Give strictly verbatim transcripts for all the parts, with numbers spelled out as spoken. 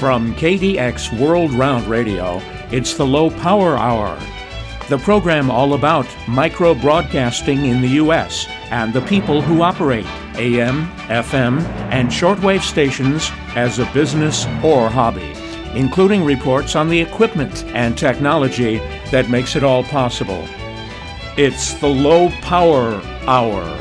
From K D X World Round Radio, it's the Low Power Hour, the program all about micro-broadcasting in the U S and the people who operate A M, F M, and shortwave stations as a business or hobby, including reports on the equipment and technology that makes it all possible. It's the Low Power Hour.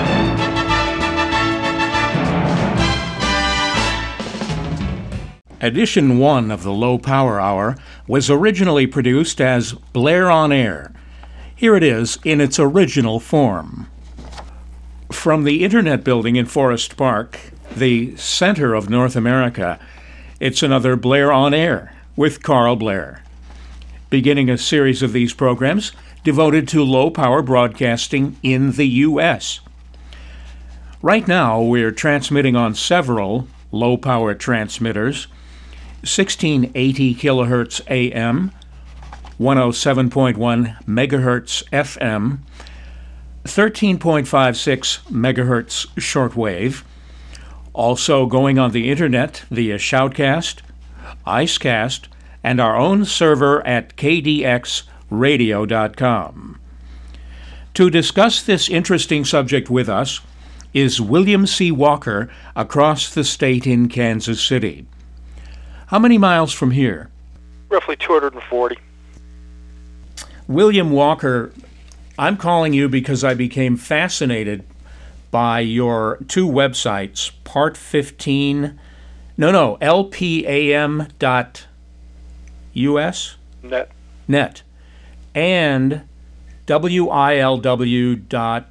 Edition one of the Low Power Hour was originally produced as Blair on Air. Here it is in its original form. From the Internet Building in Forest Park, the center of North America, it's another Blair on Air with Carl Blair, beginning a series of these programs devoted to low-power broadcasting in the U S. Right now, we're transmitting on several low-power transmitters: sixteen eighty kilohertz A M, one oh seven point one megahertz F M, thirteen point five six megahertz shortwave, also going on the internet via Shoutcast, Icecast, and our own server at k d x radio dot com. To discuss this interesting subject with us is William C. Walker across the state in Kansas City. How many miles from here? Roughly two hundred forty. William Walker, I'm calling you because I became fascinated by your two websites, Part fifteen, no, no, L P A M dot U S? Net. Net. And W I L W dot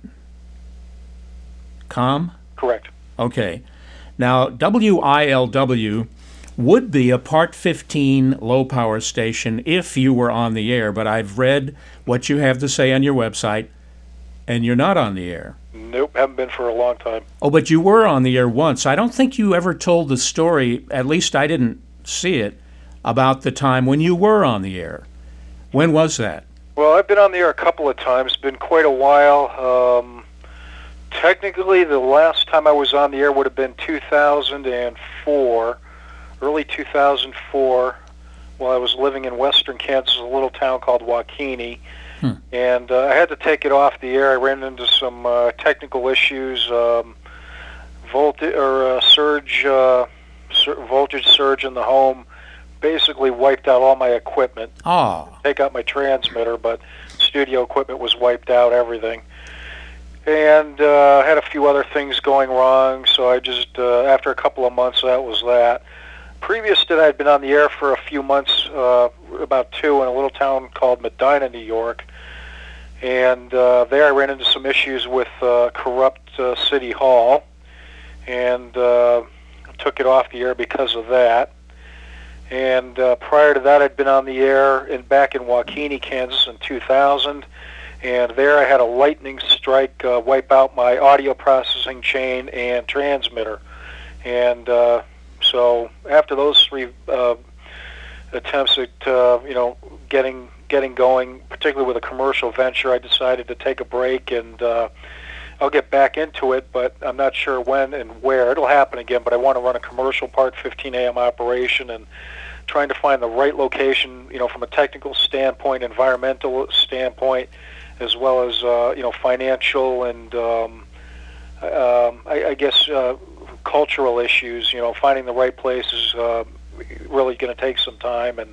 com? Correct. Okay. Now, W I L W would be a Part fifteen low-power station if you were on the air, but I've read what you have to say on your website, and you're not on the air. Nope, haven't been for a long time. Oh, but you were on the air once. I don't think you ever told the story, at least I didn't see it, about the time when you were on the air. When was that? Well, I've been on the air a couple of times. Been quite a while. Um, technically, the last time I was on the air would have been two thousand four. Early two thousand four, while I was living in western Kansas, a little town called Waukene, hmm. and uh, I had to take it off the air. I ran into some uh, technical issues, um, voltage or uh, surge, uh, sur- voltage surge in the home, basically wiped out all my equipment. Oh. Take out my transmitter, but studio equipment was wiped out, everything. And uh, had a few other things going wrong, so I just, uh, after a couple of months, that was that. Previous to that, I'd been on the air for a few months, uh, about two, in a little town called Medina, New York. And uh, there I ran into some issues with uh, corrupt uh, City Hall, and uh, took it off the air because of that. And uh, prior to that, I'd been on the air in, back in Waukene, Kansas in two thousand. And there I had a lightning strike uh, wipe out my audio processing chain and transmitter. And uh, so after those three uh, attempts at uh, you know getting getting going, particularly with a commercial venture, I decided to take a break, and uh, I'll get back into it, but I'm not sure when and where. It'll happen again, but I want to run a commercial Part fifteen A M operation, and trying to find the right location, you know, from a technical standpoint, environmental standpoint, as well as uh, you know financial and um, um, I, I guess. Uh, cultural issues, you know, finding the right place is uh, really going to take some time. And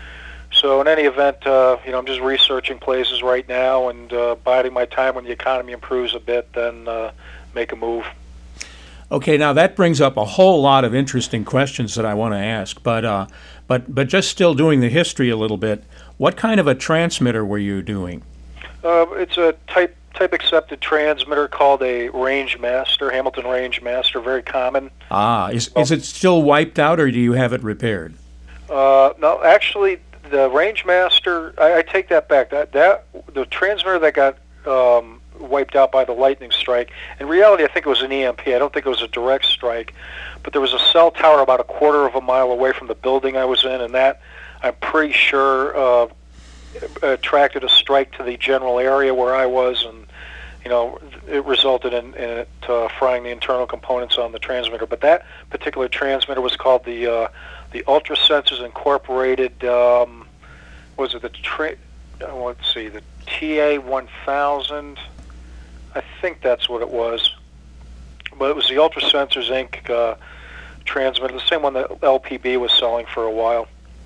so in any event, uh, you know, I'm just researching places right now and uh, biding my time. When the economy improves a bit, then uh, make a move. Okay, now that brings up a whole lot of interesting questions that I want to ask, but uh, but but just still doing the history a little bit, what kind of a transmitter were you doing? Uh, it's a type type accepted transmitter called a Range Master, Hamilton Range Master, very common. Ah, is is it still wiped out, or do you have it repaired? Uh, no, actually, the Range Master, I, I take that back. That that the transmitter that got um, wiped out by the lightning strike, in reality, I think it was an E M P. I don't think it was a direct strike, but there was a cell tower about a quarter of a mile away from the building I was in, and that, I'm pretty sure, uh, attracted a strike to the general area where I was, and you know, it resulted in, in it uh, frying the internal components on the transmitter. But that particular transmitter was called the uh, the Ultra Sensors Incorporated. Um, was it the tra- oh, let's see, the T A one thousand? I think that's what it was. But it was the Ultra Sensors Incorporated uh, transmitter, the same one that L P B was selling for a while.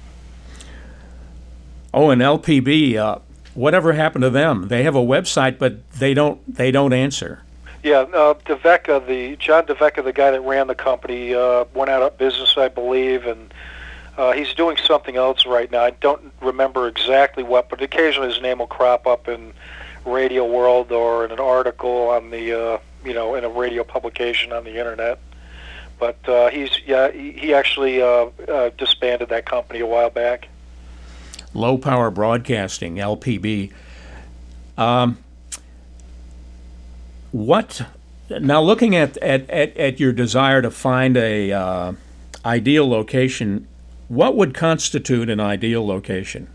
Oh, and L P B. Uh, whatever happened to them? They have a website, but they don't. They don't answer. Yeah, uh, DeVecca, the John DeVecca, the guy that ran the company, uh, went out of business, I believe, and uh, he's doing something else right now. I don't remember exactly what, but occasionally his name will crop up in Radio World or in an article on the, uh, you know, in a radio publication on the internet. But uh, he's yeah, he, he actually uh, uh, disbanded that company a while back. Low Power Broadcasting, L P B. Um, what now? Looking at, at, at, at your desire to find a uh, ideal location, what would constitute an ideal location?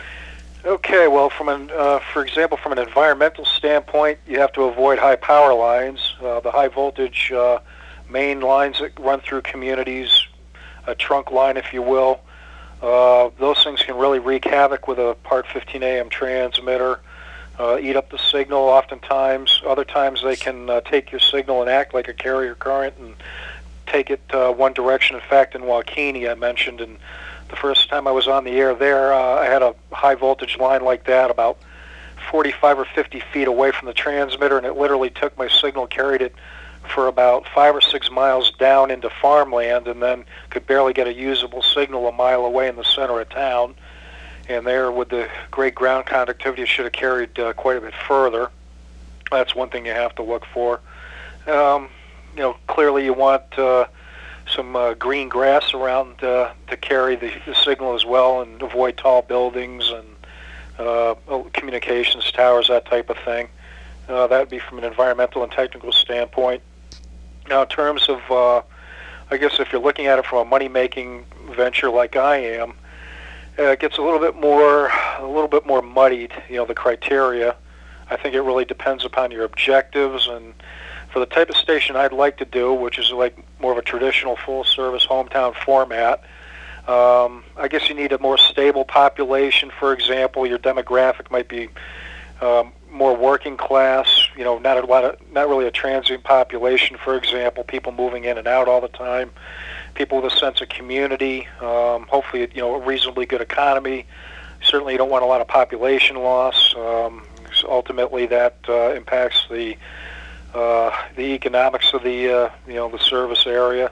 Okay, well, from an uh, for example, from an environmental standpoint, you have to avoid high power lines, uh, the high voltage uh, main lines that run through communities, a trunk line, if you will. Uh, those things can really wreak havoc with a Part fifteen A M transmitter, uh, eat up the signal oftentimes. Other times they can uh, take your signal and act like a carrier current and take it uh, one direction. In fact, in Waukene, I mentioned, and the first time I was on the air there, uh, I had a high voltage line like that about forty-five or fifty feet away from the transmitter, and it literally took my signal, carried it for about five or six miles down into farmland, and then could barely get a usable signal a mile away in the center of town. And there, with the great ground conductivity, it should have carried uh, quite a bit further. That's one thing you have to look for. Um, you know, clearly you want uh, some uh, green grass around uh, to carry the, the signal as well, and avoid tall buildings and uh, communications towers, that type of thing. Uh, that would be from an environmental and technical standpoint. Now, in terms of, uh, I guess if you're looking at it from a money-making venture like I am, uh, it gets a little bit more, a little bit more muddied. You know, the criteria. I think it really depends upon your objectives, and for the type of station I'd like to do, which is like more of a traditional full-service hometown format. Um, I guess you need a more stable population. For example, your demographic might be um, more working class, you know, not a lot of, not really a transient population, for example, people moving in and out all the time, people with a sense of community, um, hopefully, you know, a reasonably good economy. Certainly you don't want a lot of population loss. Um, ultimately that uh, impacts the uh, the economics of the, uh, you know, the service area.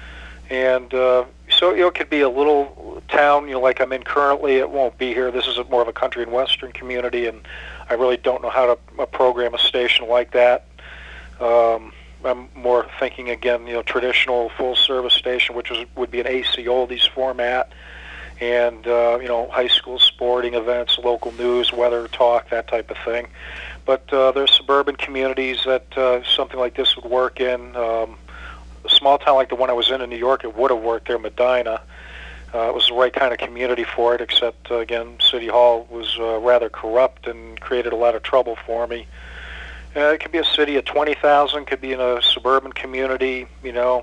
And uh, so, you know, it could be a little town, you know, like I'm in currently. It won't be here. This is a, more of a country and western community, and I really don't know how to uh, program a station like that. Um, I'm more thinking, again, you know, traditional full-service station, which is, would be an A C Oldies format, and, uh, you know, high school sporting events, local news, weather talk, that type of thing. But uh, there's suburban communities that uh, something like this would work in. Um, a small town like the one I was in in New York, it would have worked there, Medina. Uh, it was the right kind of community for it, except, uh, again, City Hall was uh, rather corrupt and created a lot of trouble for me. Uh, it could be a city of twenty thousand, could be in a suburban community, you know.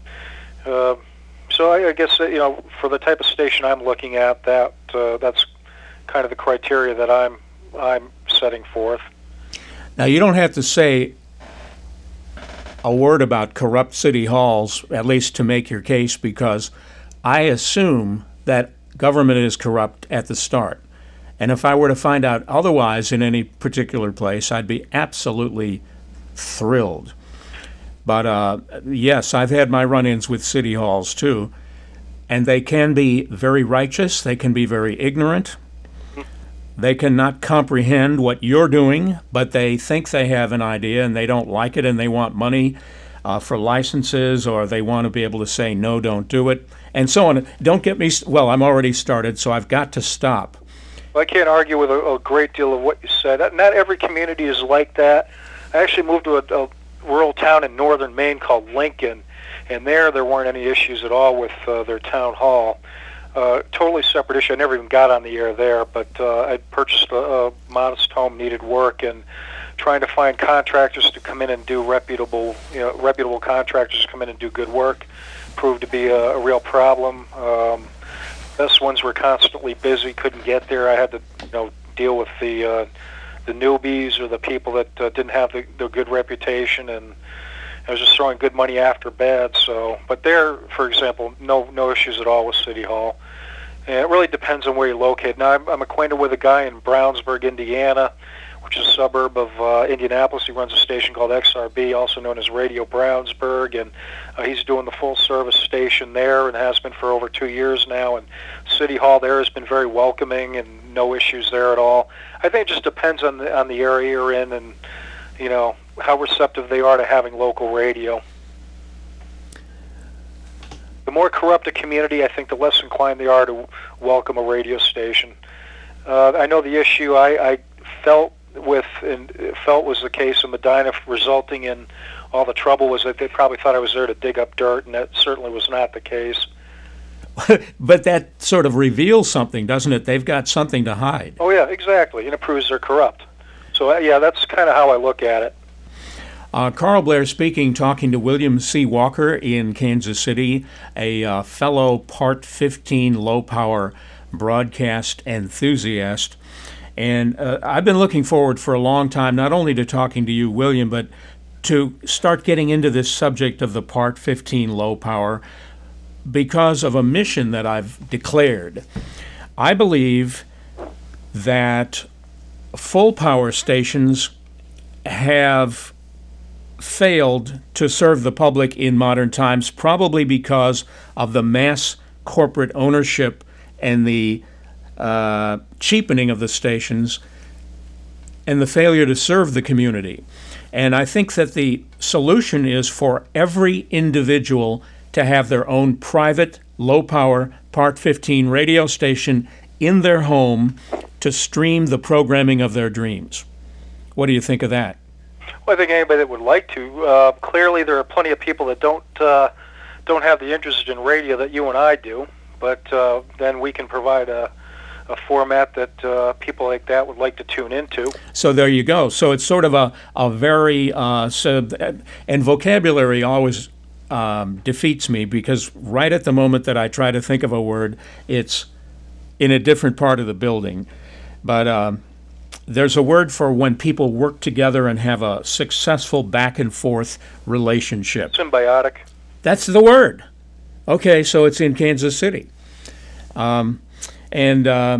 Uh, so I, I guess, uh, you know, for the type of station I'm looking at, that uh, that's kind of the criteria that I'm I'm setting forth. Now, you don't have to say a word about corrupt city halls, at least to make your case, because I assume that government is corrupt at the start. And if I were to find out otherwise in any particular place, I'd be absolutely thrilled. But uh, yes, I've had my run-ins with city halls too, and they can be very righteous, they can be very ignorant, they cannot comprehend what you're doing, but they think they have an idea and they don't like it and they want money uh, for licenses, or they want to be able to say, no, don't do it, and so on. Don't get me, st- well, I'm already started, so I've got to stop. Well, I can't argue with a, a great deal of what you said. Not every community is like that. I actually moved to a, a rural town in northern Maine called Lincoln, and there there weren't any issues at all with uh, their town hall. Uh, totally separate issue. I never even got on the air there, but uh, I purchased a, a modest home, needed work, and trying to find contractors to come in and do reputable, you know, reputable contractors to come in and do good work proved to be a, a real problem. Um, best ones were constantly busy, couldn't get there. I had to, you know, deal with the uh, the newbies or the people that uh, didn't have the, the good reputation, and I was just throwing good money after bad. So, but there, for example, no no issues at all with City Hall. And it really depends on where you're located. Now, I'm, I'm acquainted with a guy in Brownsburg, Indiana, which is a suburb of uh, Indianapolis. He runs a station called X R B, also known as Radio Brownsburg, and uh, he's doing the full-service station there and has been for over two years now. And City Hall there has been very welcoming and no issues there at all. I think it just depends on the on the area you're in and, you know, how receptive they are to having local radio. The more corrupt a community, I think the less inclined they are to welcome a radio station. Uh, I know the issue I, I felt with and felt was the case in Medina, resulting in all the trouble, was that they probably thought I was there to dig up dirt, and that certainly was not the case. But that sort of reveals something, doesn't it? They've got something to hide. Oh, yeah, exactly, and it proves they're corrupt. So, uh, yeah, that's kind of how I look at it. Uh, Carl Blair speaking, talking to William C. Walker in Kansas City, a uh, fellow Part fifteen low-power broadcast enthusiast. And uh, I've been looking forward for a long time, not only to talking to you, William, but to start getting into this subject of the Part fifteen low-power because of a mission that I've declared. I believe that full-power stations have failed to serve the public in modern times, probably because of the mass corporate ownership and the uh, cheapening of the stations and the failure to serve the community. And I think that the solution is for every individual to have their own private, low-power Part fifteen radio station in their home to stream the programming of their dreams. What do you think of that? Well, I think anybody that would like to. Uh, clearly, there are plenty of people that don't uh, don't have the interest in radio that you and I do. But uh, then we can provide a, a format that uh, people like that would like to tune into. So there you go. So it's sort of a a very uh, so, and vocabulary always um, defeats me, because right at the moment that I try to think of a word, it's in a different part of the building. But um, there's a word for when people work together and have a successful back and forth relationship. Symbiotic. That's the word. Okay, so it's in Kansas City. Um, and uh,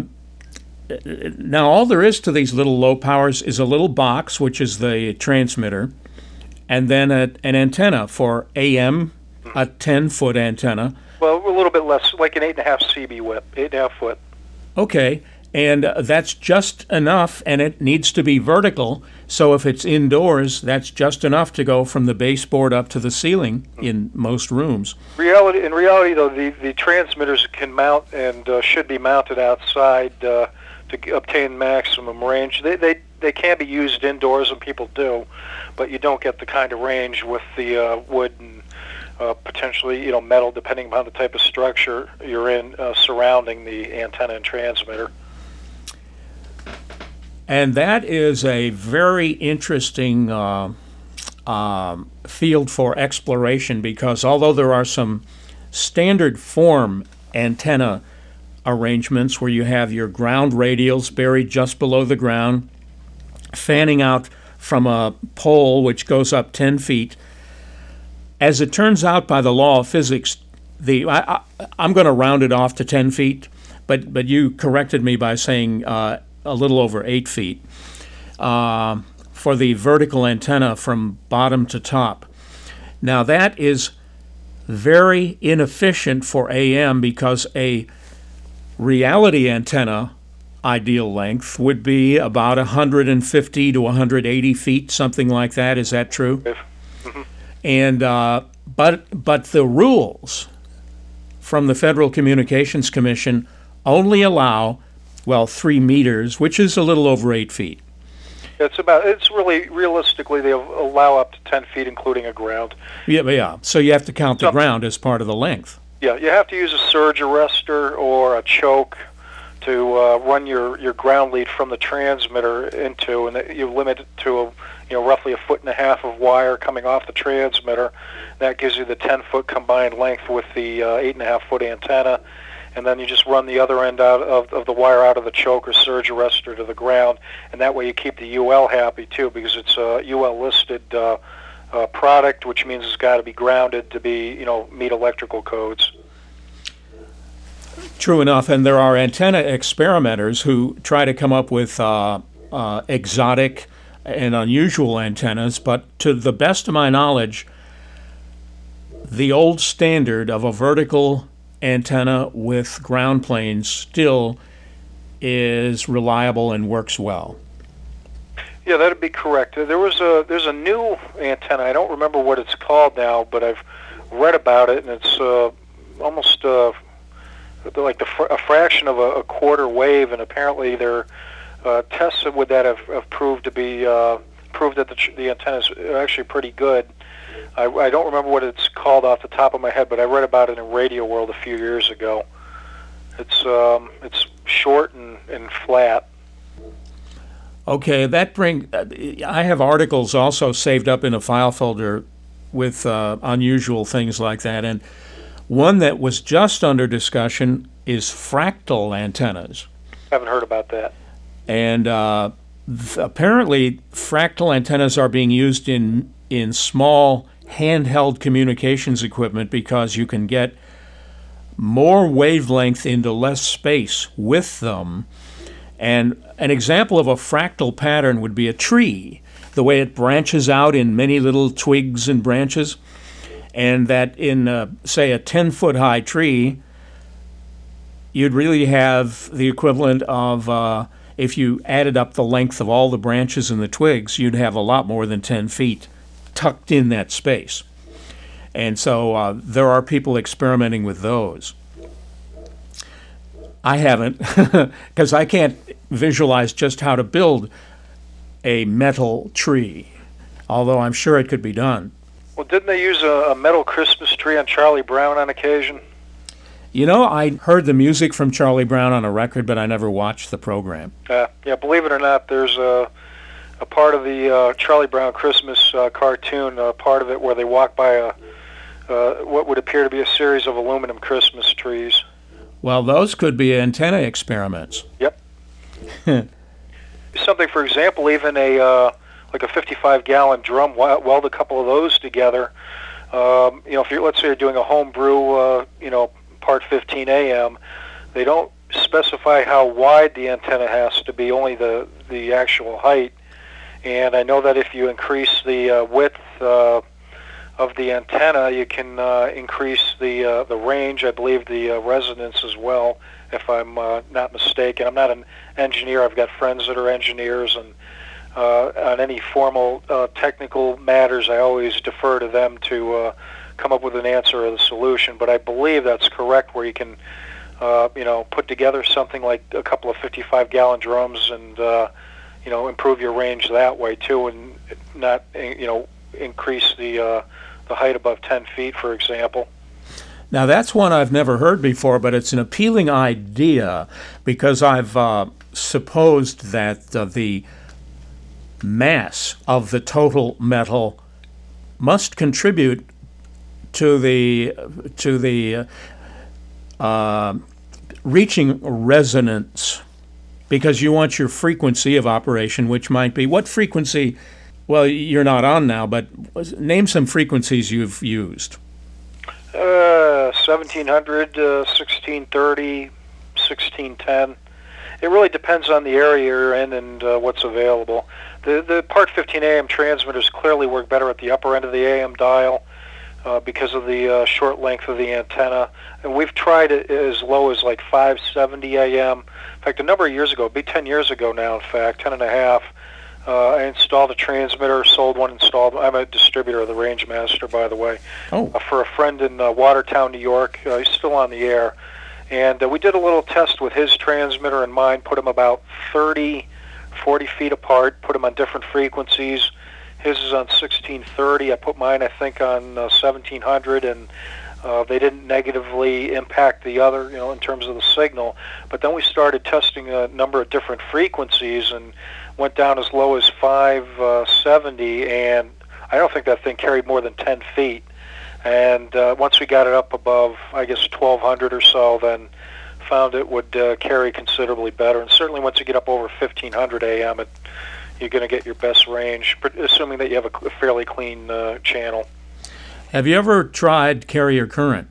now all there is to these little low powers is a little box, which is the transmitter, and then a, an antenna for A M, a ten-foot antenna. Well, a little bit less, like an eight and a half C B whip, eight and a half foot. Okay. And uh, that's just enough, and it needs to be vertical. So if it's indoors, that's just enough to go from the baseboard up to the ceiling in most rooms. Reality, in reality, though, the, the transmitters can mount and uh, should be mounted outside uh, to obtain maximum range. They, they they can be used indoors, and people do, but you don't get the kind of range with the uh, wood and uh, potentially, you know, metal, depending upon the type of structure you're in uh, surrounding the antenna and transmitter. And that is a very interesting uh, um, field for exploration, because although there are some standard form antenna arrangements where you have your ground radials buried just below the ground, fanning out from a pole which goes up ten feet, as it turns out by the law of physics, the I, I, I'm going to round it off to ten feet, but, but you corrected me by saying uh, a little over eight feet, uh, for the vertical antenna from bottom to top. Now that is very inefficient for A M, because a reality antenna ideal length would be about one hundred fifty to one hundred eighty feet, something like that. Is that true? Mm-hmm. And uh, but but the rules from the Federal Communications Commission only allow, well, three meters, which is a little over eight feet. It's about. It's really realistically they allow up to ten feet, including a ground. Yeah, yeah. So you have to count the So- ground as part of the length. Yeah, you have to use a surge arrestor or a choke to uh, run your, your ground lead from the transmitter into, and you limit it to a, you know, roughly a foot and a half of wire coming off the transmitter. That gives you the ten foot combined length with the uh, eight and a half foot antenna, and then you just run the other end out of, of the wire out of the choke or surge arrestor to the ground, and that way you keep the U L happy too, because it's a U L listed uh, uh, product, which means it's got to be grounded to be, you know, meet electrical codes. True enough, and there are antenna experimenters who try to come up with uh, uh, exotic and unusual antennas, but to the best of my knowledge, the old standard of a vertical antenna with ground planes still is reliable and works well. Yeah, that'd be correct. There was a there's a new antenna. I don't remember what it's called now, but I've read about it, and it's uh, almost uh, like the fr- a fraction of a, a quarter wave, and apparently their uh, tests with that have, have proved to be uh, proved that the, the antenna is actually pretty good. I, I don't remember what it's called off the top of my head, but I read about it in Radio World a few years ago. It's um, it's short and, and flat. Okay, that bring. I have articles also saved up in a file folder with uh, unusual things like that, and one that was just under discussion is fractal antennas. Haven't heard about that. And uh, th- apparently, fractal antennas are being used in in small handheld communications equipment because you can get more wavelength into less space with them. And an example of a fractal pattern would be a tree, the way it branches out in many little twigs and branches, and that in, uh, say, a ten-foot high tree, you'd really have the equivalent of, uh, if you added up the length of all the branches and the twigs, you'd have a lot more than ten feet tucked in that space. And so uh, there are people experimenting with those. I haven't, because I can't visualize just how to build a metal tree, although I'm sure it could be done. Well, didn't they use a, a metal Christmas tree on Charlie Brown on occasion? You know, I heard the music from Charlie Brown on a record, but I never watched the program. Uh, yeah, believe it or not, there's a, a part of the uh, Charlie Brown Christmas uh, cartoon, uh, part of it where they walk by a uh, what would appear to be a series of aluminum Christmas trees. Well, those could be antenna experiments. Yep. Something, for example, even a uh, like a fifty-five gallon drum, weld a couple of those together. Um, you know, if you're, let's say you're doing a home brew, uh, you know, part fifteen A M, they don't specify how wide the antenna has to be, only the, the actual height. And I know that if you increase the uh, width uh, of the antenna, you can uh, increase the uh, the range, I believe the uh, resonance as well, if I'm uh, not mistaken. I'm not an engineer. I've got friends that are engineers, and uh, on any formal uh, technical matters, I always defer to them to uh, come up with an answer or the solution. But I believe that's correct, where you can uh, you know, put together something like a couple of fifty-five gallon drums and uh, you know, improve your range that way too, and not, you know, increase the uh, the height above ten feet, for example. Now, that's one I've never heard before, but it's an appealing idea because I've uh, supposed that uh, the mass of the total metal must contribute to the to the uh, uh, reaching resonance, because you want your frequency of operation, which might be what frequency. Well, you're not on now, but name some frequencies you've used. Uh, seventeen hundred, uh, sixteen thirty, sixteen ten. It really depends on the area you're in and uh, what's available. The the Part fifteen A M transmitters clearly work better at the upper end of the A M dial uh, because of the uh, short length of the antenna. And we've tried it as low as like five seventy A M. In fact, a number of years ago, it'd be ten years ago now, in fact, ten and a half, Uh, I installed a transmitter, sold one, installed. I'm a distributor of the Rangemaster, by the way, oh. uh, for a friend in uh, Watertown, New York. Uh, he's still on the air. And uh, we did a little test with his transmitter and mine, put them about thirty, forty feet apart, put them on different frequencies. His is on sixteen thirty. I put mine, I think, on uh, seventeen hundred, and Uh, they didn't negatively impact the other, you know, in terms of the signal. But then we started testing a number of different frequencies and went down as low as five seventy, and I don't think that thing carried more than ten feet. And uh, once we got it up above, I guess, twelve hundred or so, then found it would uh, carry considerably better. And certainly once you get up over fifteen hundred A M, it, you're going to get your best range, assuming that you have a fairly clean uh, channel. Have you ever tried carrier current?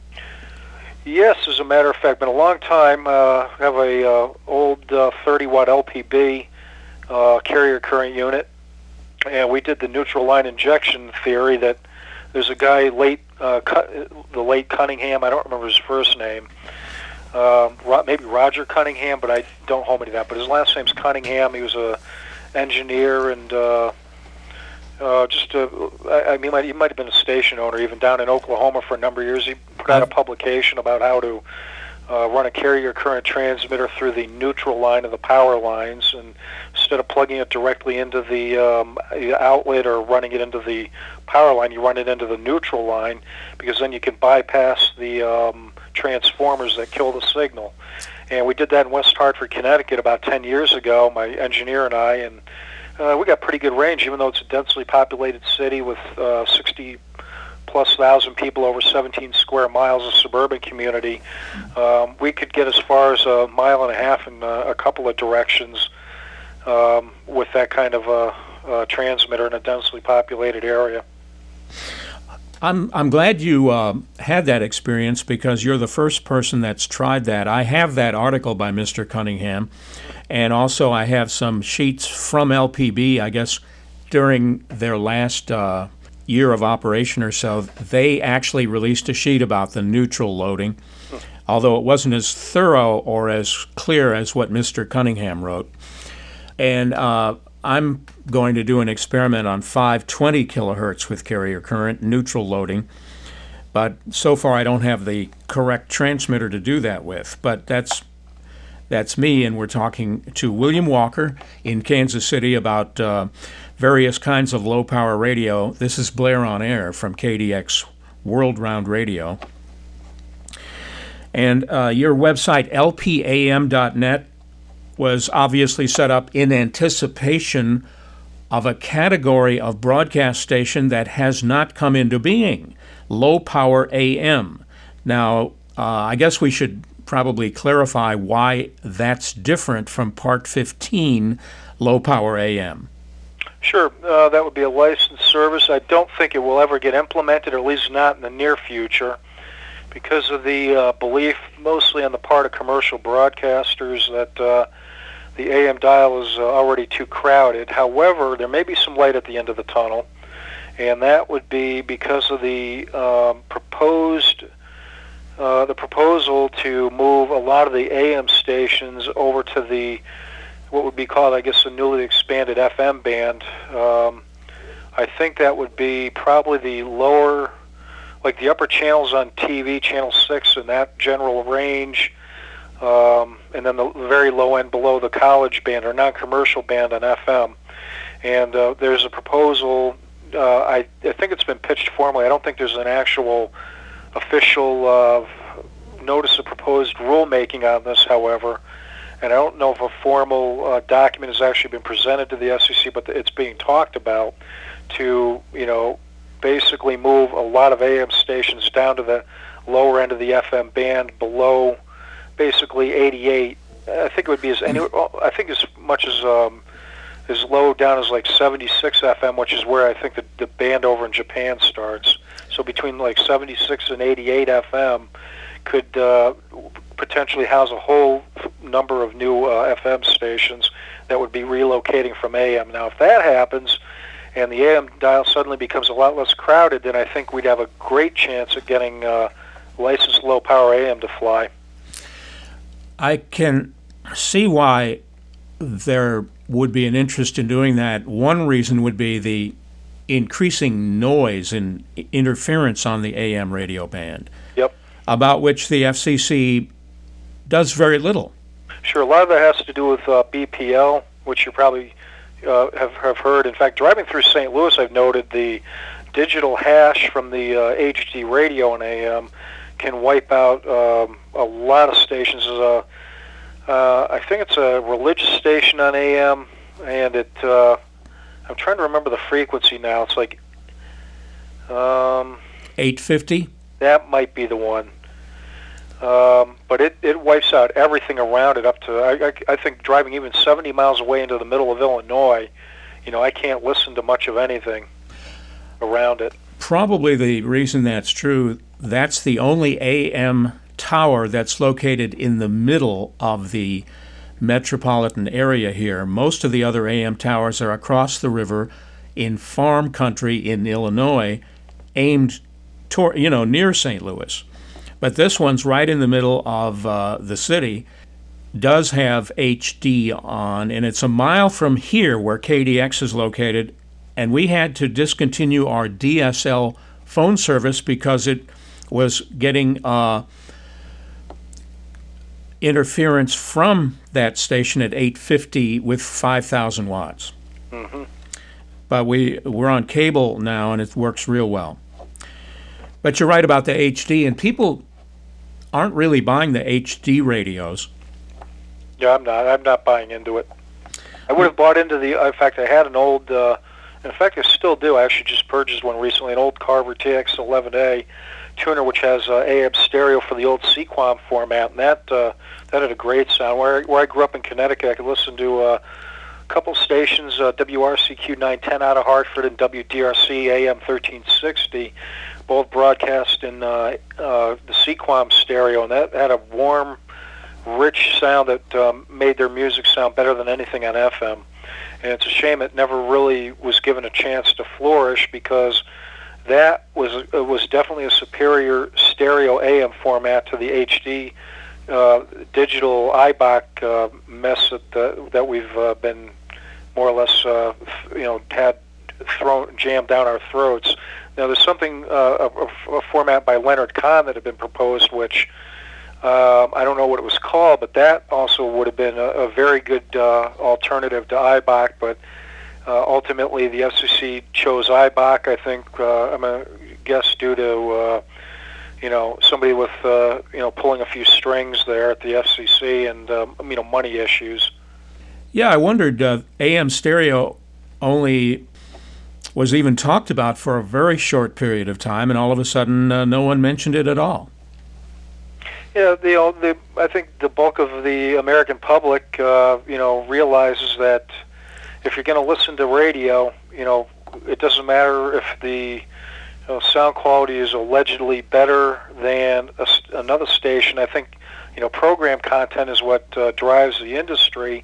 Yes, as a matter of fact, been a long time. Uh, I have a uh, old uh, thirty watt L P B uh, carrier current unit, and we did the neutral line injection theory. That there's a guy late, uh, the late Cunningham. I don't remember his first name. Um, maybe Roger Cunningham, but I don't hold me to that. But his last name's Cunningham. He was a engineer and. Uh, Uh, just, uh, I, I mean, he might, he might have been a station owner, even down in Oklahoma for a number of years. He put out a publication about how to uh, run a carrier current transmitter through the neutral line of the power lines, and instead of plugging it directly into the um, outlet or running it into the power line, you run it into the neutral line, because then you can bypass the um, transformers that kill the signal. And we did that in West Hartford, Connecticut about ten years ago, my engineer and I, and Uh, we got pretty good range, even though it's a densely populated city with uh, sixty plus thousand people over seventeen square miles of suburban community. Um, we could get as far as a mile and a half in uh, a couple of directions um, with that kind of a, a transmitter in a densely populated area. I'm I'm glad you uh, had that experience, because you're the first person that's tried that. I have that article by Mister Cunningham, and also I have some sheets from L P B, I guess, during their last uh, year of operation or so. They actually released a sheet about the neutral loading, although it wasn't as thorough or as clear as what Mister Cunningham wrote. And uh, I'm going to do an experiment on five twenty kilohertz with carrier current, neutral loading. But so far I don't have the correct transmitter to do that with. But that's that's me, and we're talking to William Walker in Kansas City about uh, various kinds of low-power radio. This is Blair on Air from K D X World Round Radio. And uh, your website, L P A M dot net, was obviously set up in anticipation of a category of broadcast station that has not come into being, low-power A M. Now, uh, I guess we should probably clarify why that's different from Part fifteen, low-power A M. Sure, uh, that would be a licensed service. I don't think it will ever get implemented, or at least not in the near future, because of the uh, belief, mostly on the part of commercial broadcasters, that uh, the A M dial is uh, already too crowded. However, there may be some light at the end of the tunnel, and that would be because of the um, proposed, uh, the proposal to move a lot of the A M stations over to the, what would be called, I guess, the newly expanded F M band. Um, I think that would be probably the lower, like the upper channels on T V, channel six, and that general range. Um, and then the very low end below the college band or non-commercial band on F M. And uh, there's a proposal, uh, I, I think it's been pitched formally. I don't think there's an actual official uh, notice of proposed rulemaking on this, however. And I don't know if a formal uh, document has actually been presented to the S E C, but it's being talked about to, you know, basically move a lot of A M stations down to the lower end of the F M band below basically eighty-eight. I think it would be as any, I think as much as um, as low down as like seventy-six F M, which is where I think the, the band over in Japan starts. So between like seventy-six and eighty-eight F M could uh, potentially house a whole number of new uh, F M stations that would be relocating from A M. Now, if that happens and the A M dial suddenly becomes a lot less crowded, then I think we'd have a great chance at getting uh, licensed low-power A M to fly. I can see why there would be an interest in doing that. One reason would be the increasing noise and interference on the A M radio band, yep, about which the F C C does very little. Sure, a lot of that has to do with uh, B P L, which you probably uh, have, have heard. In fact, driving through Saint Louis, I've noted the digital hash from the uh, H D radio in A M can wipe out um, a lot of stations. Uh, uh, I think it's a religious station on A M, and it. Uh, I'm trying to remember the frequency now. It's like um, eight fifty. That might be the one. Um, but it, it wipes out everything around it up to, I, I, I think, driving even seventy miles away into the middle of Illinois, you know, I can't listen to much of anything around it. Probably the reason that's true, that's the only A M tower that's located in the middle of the metropolitan area here. Most of the other A M towers are across the river in farm country in Illinois, aimed toward, you know, near Saint Louis. But this one's right in the middle of uh, the city, does have H D on, and it's a mile from here where K D X is located, and we had to discontinue our D S L phone service because it was getting uh, interference from that station at eight fifty with five thousand watts. Mm-hmm. But we, we're on cable now, and it works real well. But you're right about the H D, and people aren't really buying the H D radios. Yeah, I'm not. I'm not buying into it. I would have bought into the. In fact, I had an old. Uh, in fact, I still do. I actually just purchased one recently, an old Carver T X eleven A tuner, which has uh, A M stereo for the old Sequam format, and that uh, that had a great sound. Where where I grew up in Connecticut, I could listen to uh, a couple stations, uh, W R C Q nine ten out of Hartford and W D R C A M thirteen sixty. Both broadcast in uh, uh, the Sequam stereo, and that had a warm, rich sound that um, made their music sound better than anything on F M. And it's a shame it never really was given a chance to flourish, because that was uh, was definitely a superior stereo A M format to the H D uh, digital I B A C uh, mess that uh, that we've uh, been more or less uh, you know had thrown jammed down our throats. Now, there's something, uh, a, a format by Leonard Kahn that had been proposed, which um, I don't know what it was called, but that also would have been a, a very good uh, alternative to I B A C. But uh, ultimately, the F C C chose I B A C. I think uh, I'm a guess due to uh, you know somebody with uh, you know pulling a few strings there at the F C C and um, you know money issues. Yeah, I wondered. Uh, A M stereo only was even talked about for a very short period of time, and all of a sudden uh, no one mentioned it at all. Yeah, the, the I think the bulk of the American public, uh, you know, realizes that if you're going to listen to radio, you know, it doesn't matter if the you know, sound quality is allegedly better than a, another station. I think, you know, program content is what uh, drives the industry,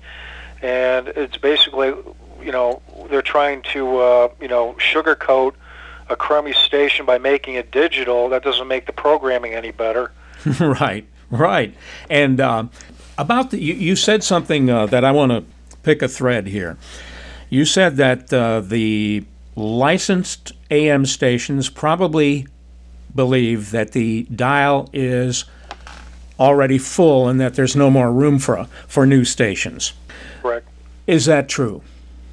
and it's basically, you know, they're trying to, uh, you know, sugarcoat a crummy station by making it digital. That doesn't make the programming any better. Right, right. And uh, about the, you, you said something uh, that I want to pick a thread here. You said that uh, the licensed A M stations probably believe that the dial is already full and that there's no more room for for new stations. Correct. Is that true?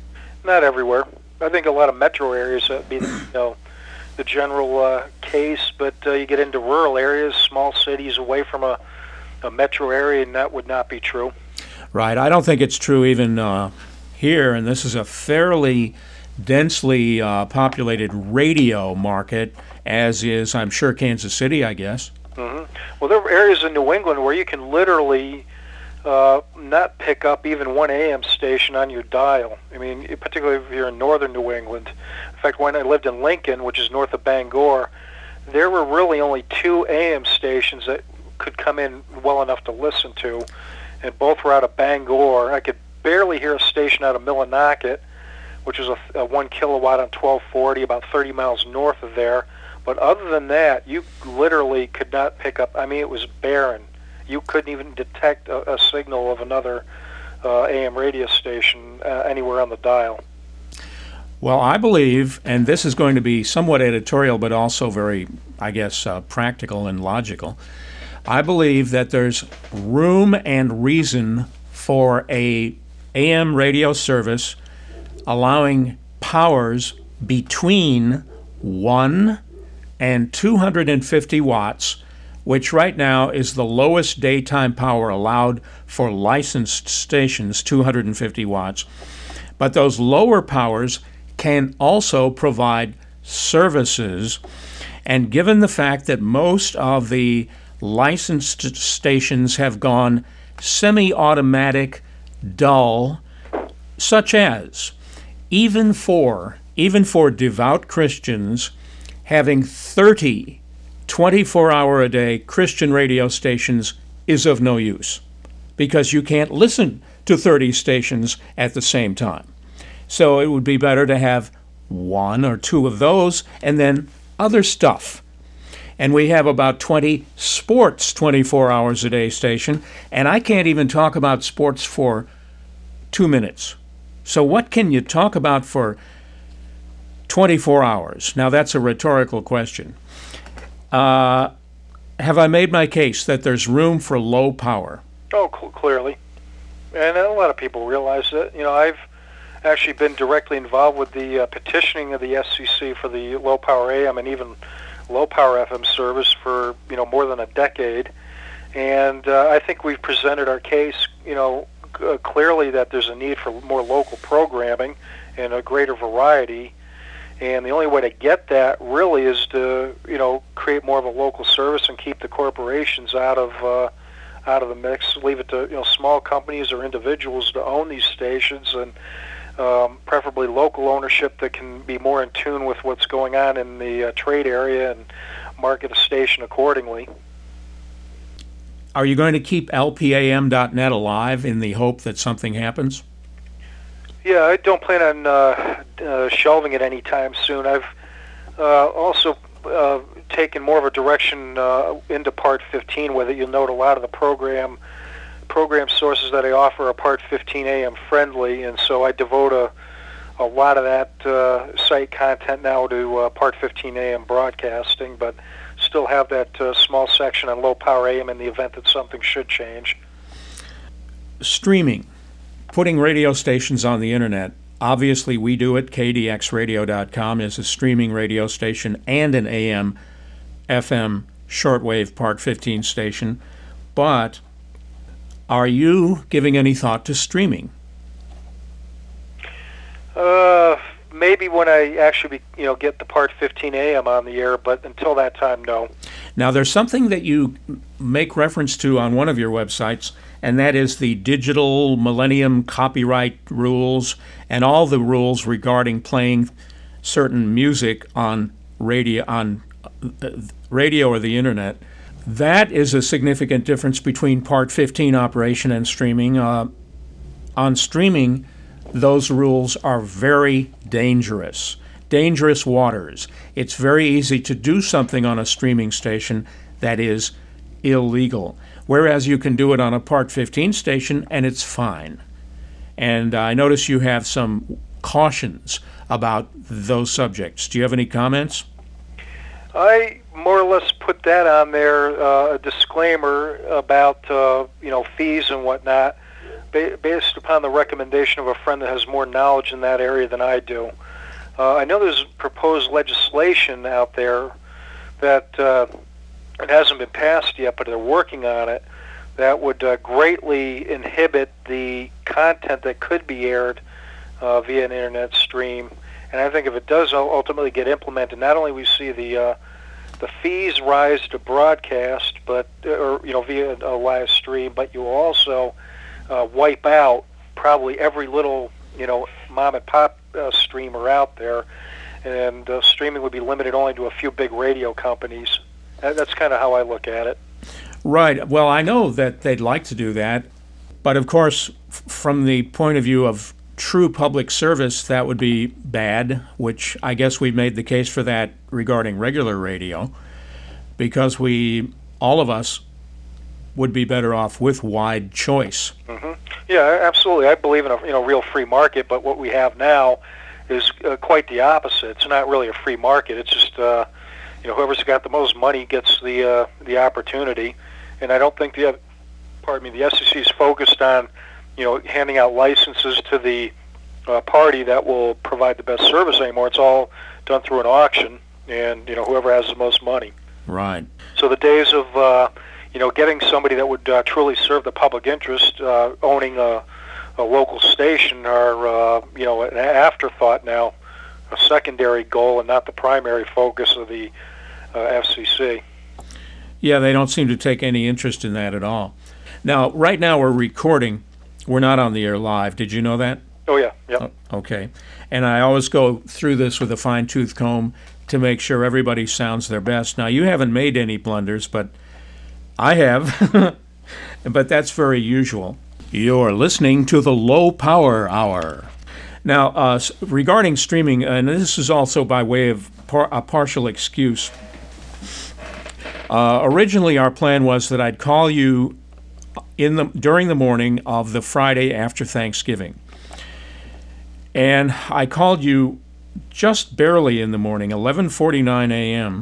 Not everywhere. I think a lot of metro areas that be you know the general uh, case, but uh, you get into rural areas, small cities away from a, a metro area, and that would not be true. Right. I don't think it's true even uh, here, and this is a fairly densely uh, populated radio market, as is, I'm sure, Kansas City, I guess. Mm-hmm. Well, there are areas in New England where you can literally uh, not pick up even one A M station on your dial. I mean, particularly if you're in northern New England. In fact, when I lived in Lincoln, which is north of Bangor, there were really only two A M stations that could come in well enough to listen to, and both were out of Bangor. I could barely hear a station out of Millinocket, which is a, a one kilowatt on twelve forty, about thirty miles north of there. But other than that, you literally could not pick up. I mean, it was barren. You couldn't even detect a, a signal of another uh, A M radio station uh, anywhere on the dial. Well, I believe, and this is going to be somewhat editorial, but also very, I guess, uh, practical and logical. I believe that there's room and reason for a A M radio service allowing powers between one and two hundred fifty watts, which right now is the lowest daytime power allowed for licensed stations, two hundred fifty watts. But those lower powers can also provide services. And given the fact that most of the licensed stations have gone semi-automatic, dull, such as even for even for devout Christians, having thirty twenty-four hour a day Christian radio stations is of no use, because you can't listen to thirty stations at the same time. So it would be better to have one or two of those and then other stuff. And we have about twenty sports twenty-four hours a day station, and I can't even talk about sports for two minutes. So what can you talk about for twenty-four hours? Now that's a rhetorical question. Uh, have I made my case that there's room for low power? Oh, cl- clearly. And a lot of people realize that. You know, I've actually been directly involved with the uh, petitioning of the S C C for the low power A M and even low power F M service for, you know, more than a decade. And uh, I think we've presented our case, you know, c- uh, clearly that there's a need for more local programming and a greater variety. And the only way to get that really is to, you know, create more of a local service and keep the corporations out of uh, out of the mix. Leave it to, you know, small companies or individuals to own these stations, and um, preferably local ownership that can be more in tune with what's going on in the uh, trade area and market a station accordingly. Are you going to keep L P A M dot net alive in the hope that something happens? Yeah, I don't plan on uh, uh, shelving it anytime soon. I've uh, also uh, taken more of a direction uh, into Part fifteen with it. You'll note a lot of the program program sources that I offer are Part fifteen A M friendly, and so I devote a, a lot of that uh, site content now to uh, Part fifteen A M broadcasting, but still have that uh, small section on low power A M in the event that something should change. Streaming. Putting radio stations on the internet. Obviously, we do it. K D X radio dot com is a streaming radio station and an A M F M shortwave Part fifteen station. But are you giving any thought to streaming? Uh, maybe when I actually, you know, get the Part fifteen A M on the air, but until that time, no. Now, there's something that you make reference to on one of your websites, and that is the Digital Millennium Copyright Rules and all the rules regarding playing certain music on radio, on uh, radio or the internet. That is a significant difference between Part fifteen operation and streaming. Uh, on streaming, those rules are very dangerous. Dangerous waters. It's very easy to do something on a streaming station that is illegal, whereas you can do it on a Part fifteen station and it's fine. And I notice you have some cautions about those subjects. Do you have any comments? I more or less put that on there, uh, a disclaimer about, uh, you know, fees and whatnot, ba- based upon the recommendation of a friend that has more knowledge in that area than I do. Uh, I know there's proposed legislation out there that uh, it hasn't been passed yet, but they're working on it, that would uh, greatly inhibit the content that could be aired uh, via an internet stream. And I think if it does ultimately get implemented, not only we see the uh, the fees rise to broadcast, but or you know via a live stream, but you will also uh, wipe out probably every little you know mom and pop uh, streamer out there, and uh, streaming would be limited only to a few big radio companies. That's kind of how I look at it. Right. Well, I know that they'd like to do that, but of course, f- from the point of view of true public service, that would be bad, which I guess we've made the case for that regarding regular radio, because we, all of us, would be better off with wide choice. Mm-hmm. Yeah, absolutely. I believe in a you know real free market, but what we have now is uh, quite the opposite. It's not really a free market. It's just uh, you know whoever's got the most money gets the uh, the opportunity, and I don't think the pardon me the S E C is focused on you know handing out licenses to the uh, party that will provide the best service anymore. It's all done through an auction, and you know whoever has the most money. Right. So the days of uh, you know getting somebody that would uh, truly serve the public interest, uh, owning a, a local station, are uh, you know an afterthought now, a secondary goal, and not the primary focus of the uh, F C C. Yeah, they don't seem to take any interest in that at all. Now, right now we're recording. We're not on the air live. Did you know that? Oh, yeah. Yep. Oh, okay. And I always go through this with a fine-tooth comb to make sure everybody sounds their best. Now, you haven't made any blunders, but I have. But that's very usual. You're listening to the Low Power Hour. Now, uh, regarding streaming, and this is also by way of par- a partial excuse, uh, originally our plan was that I'd call you in the during the morning of the Friday after Thanksgiving. And I called you just barely in the morning, eleven forty-nine a.m.,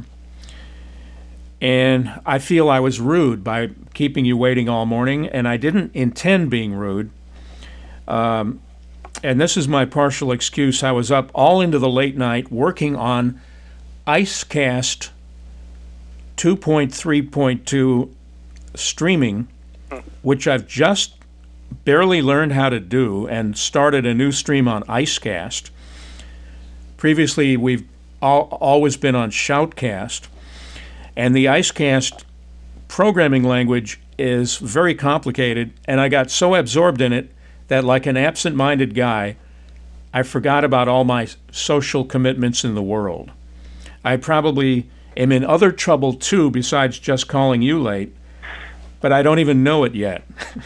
and I feel I was rude by keeping you waiting all morning, and I didn't intend being rude. Um, and this is my partial excuse. I was up all into the late night working on IceCast two point three point two streaming, which I've just barely learned how to do and started a new stream on IceCast. Previously, we've al- always been on Shoutcast, and the IceCast programming language is very complicated, and I got so absorbed in it that, like an absent-minded guy, I forgot about all my social commitments in the world. I probably am in other trouble, too, besides just calling you late, but I don't even know it yet.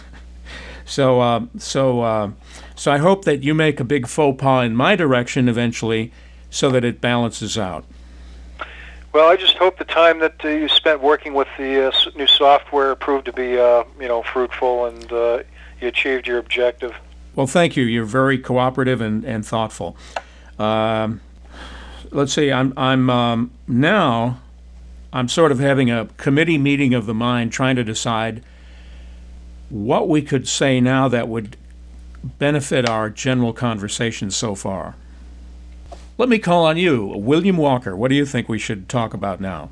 So, uh, so, uh, so I hope that you make a big faux pas in my direction eventually, so that it balances out. Well, I just hope the time that uh, you spent working with the uh, new software proved to be, uh, you know, fruitful, and uh, you achieved your objective. Well, thank you. You're very cooperative and, and thoughtful. Um, let's see. I'm I'm um, now I'm sort of having a committee meeting of the mind, trying to decide what we could say now that would benefit our general conversation so far. Let me call on you, William Walker. What do you think we should talk about now?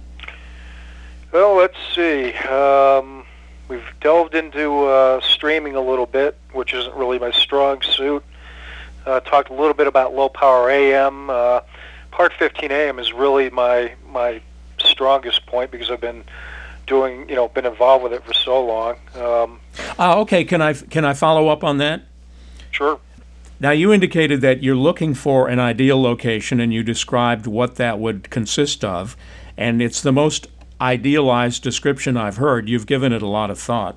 Well, let's see. Um, we've delved into uh, streaming a little bit, which isn't really my strong suit. Uh, talked a little bit about low power A M. Uh, Part fifteen A M is really my my strongest point because I've been doing, you know, been involved with it for so long. Um, uh, okay, can I can I follow up on that? Sure. Now, you indicated that you're looking for an ideal location, and you described what that would consist of, and it's the most idealized description I've heard. You've given it a lot of thought.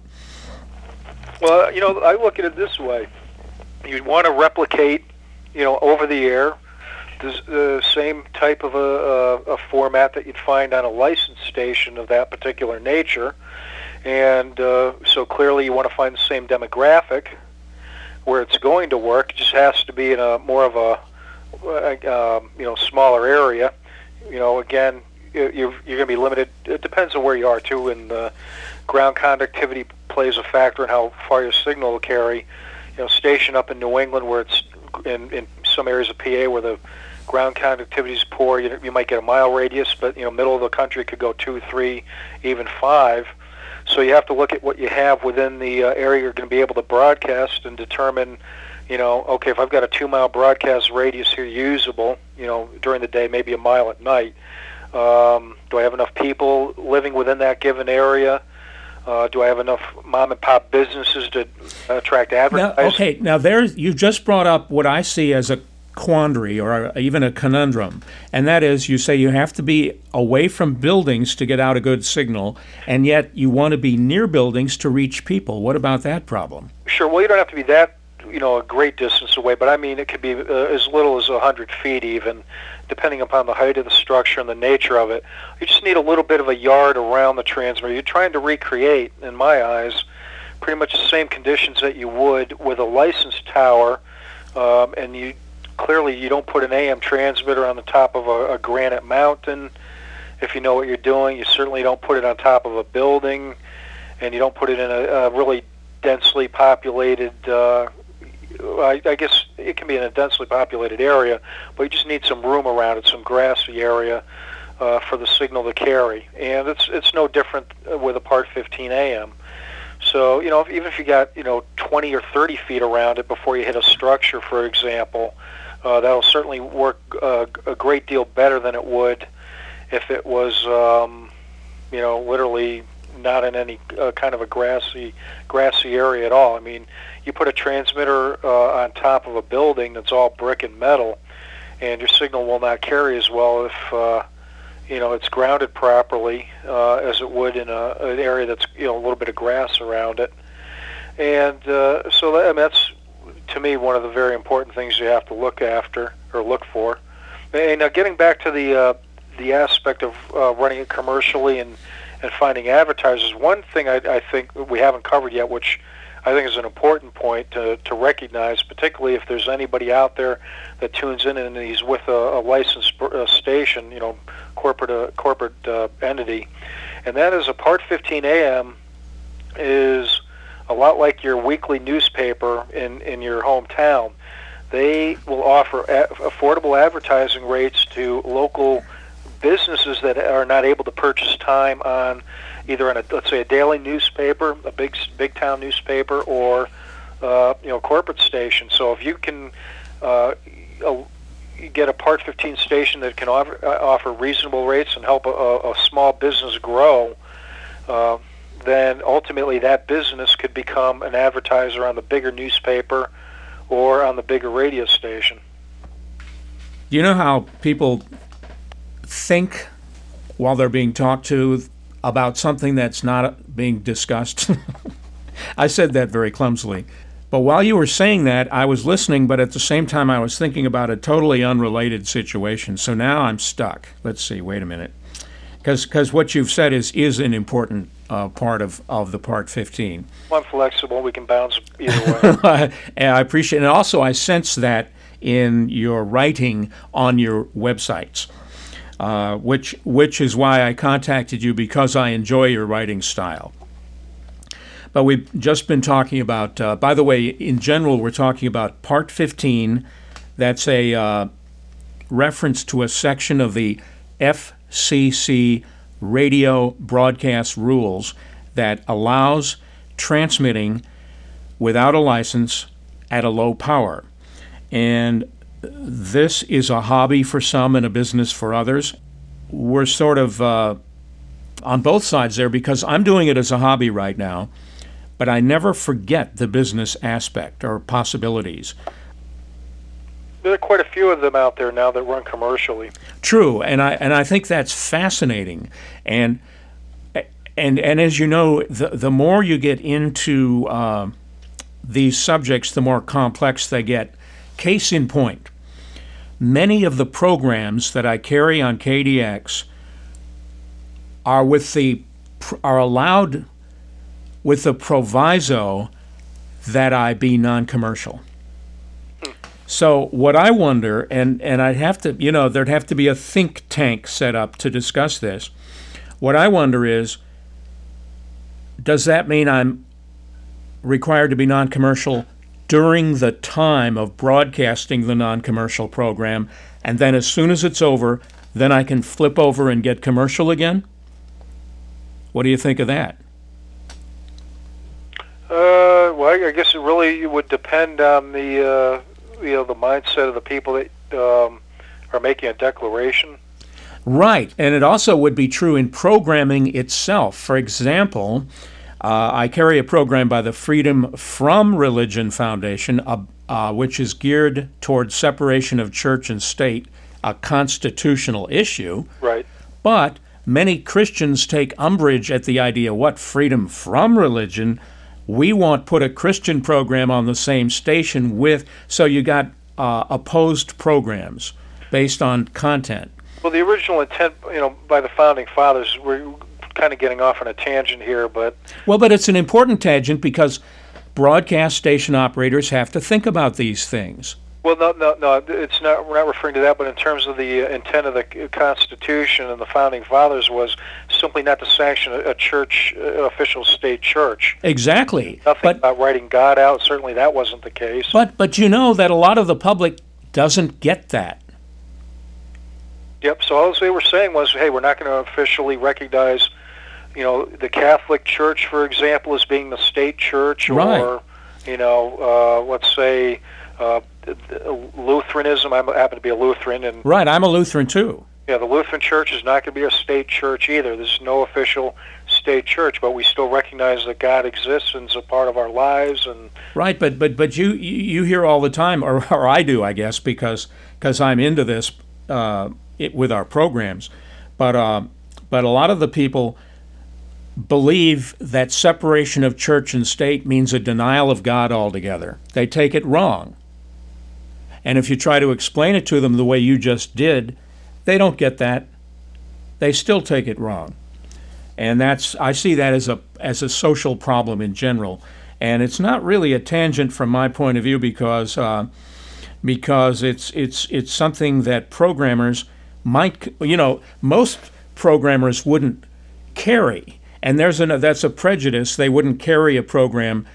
Well, you know, I look at it this way. You'd want to replicate, you know, over the air, the, the same type of a, a, a format that you'd find on a licensed station of that particular nature. And uh, so clearly you want to find the same demographic where it's going to work. It just has to be in a more of a, uh, um, you know, smaller area. You know, again, you're, you're going to be limited. It depends on where you are, too, and uh, ground conductivity plays a factor in how far your signal will carry. You know, station up in New England where it's in, in some areas of P A where the ground conductivity is poor, you, you might get a mile radius, but, you know, middle of the country could go two, three, even five. So you have to look at what you have within the uh, area you're going to be able to broadcast and determine, you know, okay, if I've got a two-mile broadcast radius here usable, you know, during the day, maybe a mile at night, um, do I have enough people living within that given area? Uh, do I have enough mom-and-pop businesses to attract advertising? Now, okay, now there's, you just brought up what I see as a quandary or a, even a conundrum, and that is you say you have to be away from buildings to get out a good signal, and yet you want to be near buildings to reach people. What about that problem? Sure, well, you don't have to be that, you know, a great distance away, but I mean it could be uh, as little as one hundred feet even, depending upon the height of the structure and the nature of it. You just need a little bit of a yard around the transmitter. You're trying to recreate, in my eyes, pretty much the same conditions that you would with a licensed tower, um, and you clearly you don't put an A M transmitter on the top of a, a granite mountain if you know what you're doing. You certainly don't put it on top of a building, and you don't put it in a, a really densely populated uh, I, I guess it can be in a densely populated area, but you just need some room around it, some grassy area uh, for the signal to carry. And it's it's no different with a Part fifteen A M. So, you know, if, even if you got, you know, twenty or thirty feet around it before you hit a structure, for example, uh, that'll certainly work uh, a great deal better than it would if it was, um, you know, literally not in any uh, kind of a grassy grassy area at all. I mean, you put a transmitter uh, on top of a building that's all brick and metal, and your signal will not carry as well if, uh, you know, it's grounded properly uh, as it would in a, an area that's, you know, a little bit of grass around it. And uh, so that, I mean, that's, to me, one of the very important things you have to look after or look for. And now getting back to the uh, the aspect of uh, running it commercially and, and finding advertisers, one thing I, I think we haven't covered yet, which I think is an important point to, to recognize, particularly if there's anybody out there that tunes in and he's with a, a licensed uh, station, you know, corporate uh, corporate uh, entity, and that is a Part fifteen A M is a lot like your weekly newspaper in, in your hometown. They will offer a- affordable advertising rates to local businesses that are not able to purchase time on either on a, let's say, a daily newspaper, a big big town newspaper, or uh, you know, corporate station. So if you can uh, get a Part fifteen station that can offer, uh, offer reasonable rates and help a, a small business grow, uh, then ultimately that business could become an advertiser on the bigger newspaper or on the bigger radio station. Do you know how people think while they're being talked to about something that's not being discussed? I said that very clumsily. But while you were saying that, I was listening, but at the same time I was thinking about a totally unrelated situation. So now I'm stuck. Let's see, wait a minute. Because what you've said is is an important uh, part of, of the Part fifteen. Well, I'm flexible. We can bounce either way. And I appreciate it. And also I sense that in your writing on your websites. Uh, which which is why I contacted you, because I enjoy your writing style. But we've just been talking about, uh, by the way, in general, we're talking about Part fifteen. That's a uh, reference to a section of the F C C radio broadcast rules that allows transmitting without a license at a low power. And this is a hobby for some and a business for others. We're sort of uh, on both sides there, because I'm doing it as a hobby right now, but I never forget the business aspect or possibilities. There are quite a few of them out there now that run commercially. True, and I and I think that's fascinating. And and and as you know, the the more you get into uh, these subjects, the more complex they get. Case in point, many of the programs that I carry on K D X are with the are allowed with the proviso that I be non-commercial. Hmm. So what I wonder, and, and I'd have to, you know, there'd have to be a think tank set up to discuss this. What I wonder is, does that mean I'm required to be non-commercial during the time of broadcasting the non-commercial program, and then as soon as it's over, then I can flip over and get commercial again? What do you think of that? Uh, well, I guess it really would depend on the uh, you know the mindset of the people that um, are making a declaration. Right, and it also would be true in programming itself. For example, uh, I carry a program by the Freedom From Religion Foundation, uh, uh, which is geared towards separation of church and state, a constitutional issue. Right. But many Christians take umbrage at the idea, what, freedom from religion? We won't put a Christian program on the same station with, so you got uh, opposed programs based on content. Well, the original intent, you know, by the Founding Fathers, we're kind of getting off on a tangent here, but... Well, but it's an important tangent because broadcast station operators have to think about these things. Well, no, no, no. It's not. We're not referring to that. But in terms of the uh, intent of the Constitution and the Founding Fathers was simply not to sanction a, a church, uh, official state church. Exactly. Nothing but, about writing God out. Certainly that wasn't the case. But but you know that a lot of the public doesn't get that. Yep. So all they were saying was, hey, we're not going to officially recognize, you know, the Catholic Church, for example, as being the state church, or, right. you know, uh, let's say uh, Lutheranism. I happen to be a Lutheran, and right. I'm a Lutheran too. Yeah, the Lutheran Church is not going to be a state church either. There's no official state church, but we still recognize that God exists and is a part of our lives. And right, but but but you you hear all the time, or or I do, I guess, because because I'm into this uh, it, with our programs. But uh, but a lot of the people believe that separation of church and state means a denial of God altogether. They take it wrong. And if you try to explain it to them the way you just did, they don't get that. They still take it wrong. And that's I see that as a as a social problem in general. And it's not really a tangent from my point of view because uh, because it's it's it's something that programmers might, you know, most programmers wouldn't carry. And there's an, that's a prejudice. They wouldn't carry a program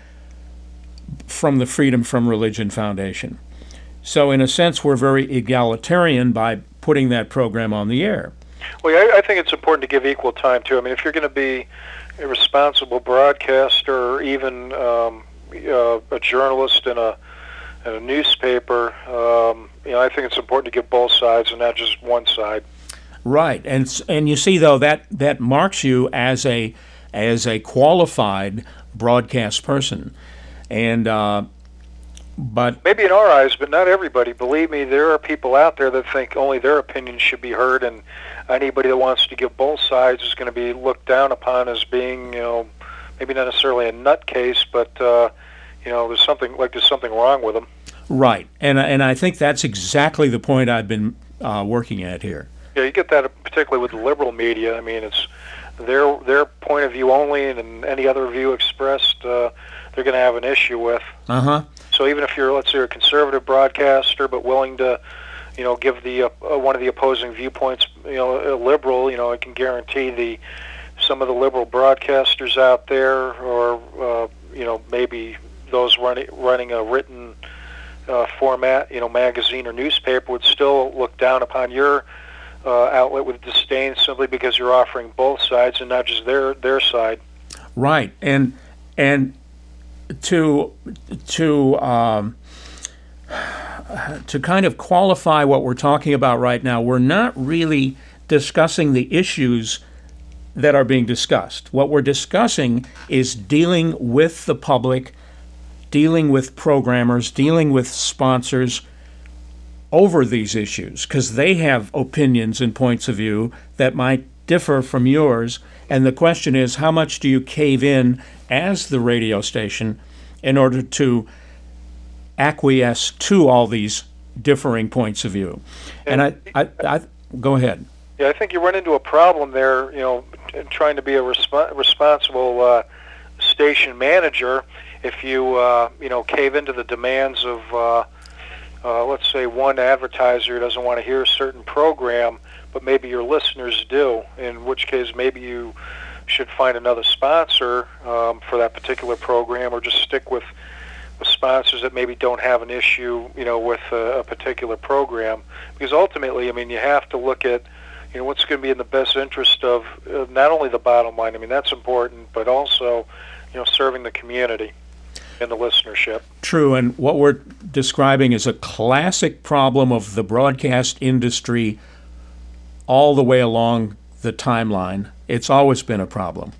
from the Freedom from Religion Foundation. So in a sense, we're very egalitarian by putting that program on the air. Well, I, I think it's important to give equal time, too. I mean, if you're going to be a responsible broadcaster or even um, uh, a journalist in a, in a newspaper, um, you know, I think it's important to give both sides and not just one side. Right, and and you see though that that marks you as a as a qualified broadcast person, and uh, but maybe in our eyes, but not everybody. Believe me, there are people out there that think only their opinion should be heard, and anybody that wants to give both sides is going to be looked down upon as being, you know, maybe not necessarily a nutcase, but uh, you know, there's something like there's something wrong with them. Right, and and I think that's exactly the point I've been uh, working at here. Yeah, you get that particularly with the liberal media. I mean, it's their their point of view only, and any other view expressed, uh, they're going to have an issue with. Uh huh. So even if you're, let's say, a conservative broadcaster, but willing to, you know, give the uh, one of the opposing viewpoints, you know, a liberal, you know, I can guarantee the some of the liberal broadcasters out there, or uh, you know, maybe those running running a written uh, format, you know, magazine or newspaper, would still look down upon your Uh, outlet with disdain simply because you're offering both sides and not just their their side. Right, and and to to um, to kind of qualify what we're talking about right now, we're not really discussing the issues that are being discussed. What we're discussing is dealing with the public, dealing with programmers, dealing with sponsors over these issues, because they have opinions and points of view that might differ from yours. And the question is, how much do you cave in as the radio station in order to acquiesce to all these differing points of view? And, and I, I, I, go ahead. Yeah, I think you run into a problem there, you know, trying to be a resp- responsible uh, station manager. If you, uh, you know, cave into the demands of uh, Uh, let's say one advertiser doesn't want to hear a certain program, but maybe your listeners do, in which case maybe you should find another sponsor um, for that particular program, or just stick with, with sponsors that maybe don't have an issue, you know, with a, a particular program. Because ultimately, I mean, you have to look at, you know, what's going to be in the best interest of uh, not only the bottom line, I mean, that's important, but also, you know, serving the community and the listenership. True, and what we're describing is a classic problem of the broadcast industry all the way along the timeline. It's always been a problem.